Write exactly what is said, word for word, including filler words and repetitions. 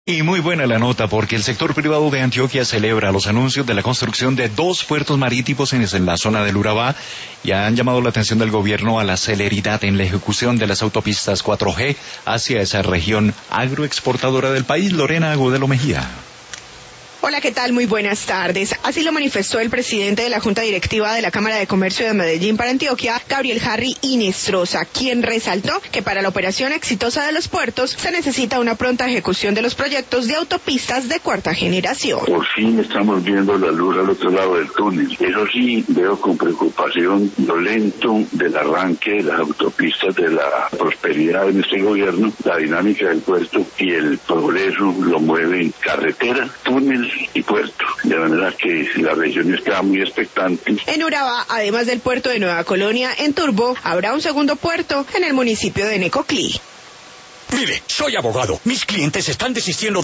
Y muy buena la nota porque el sector privado de Antioquia celebra los anuncios de la construcción de dos puertos marítimos en la zona del Urabá y han llamado la atención del gobierno a la celeridad en la ejecución de las autopistas cuatro G hacia esa región agroexportadora del país. Lorena Agudelo Mejía. Hola, ¿qué tal? Muy buenas tardes. Así lo manifestó el presidente de la Junta Directiva de la Cámara de Comercio de Medellín para Antioquia, Gabriel Harry Inestrosa, quien resaltó que para la operación exitosa de los puertos se necesita una pronta ejecución de los proyectos de autopistas de cuarta generación. Por fin estamos viendo la luz al otro lado del túnel. Eso sí, veo con preocupación lo lento del arranque de las autopistas, de la prosperidad en este gobierno, la dinámica del puerto y el progreso lo mueven carretera, túnel y puerto, de manera que la región está muy expectante. En Urabá, además del puerto de Nueva Colonia, en Turbo, habrá un segundo puerto en el municipio de Necoclí. Mire, soy abogado. Mis clientes están desistiendo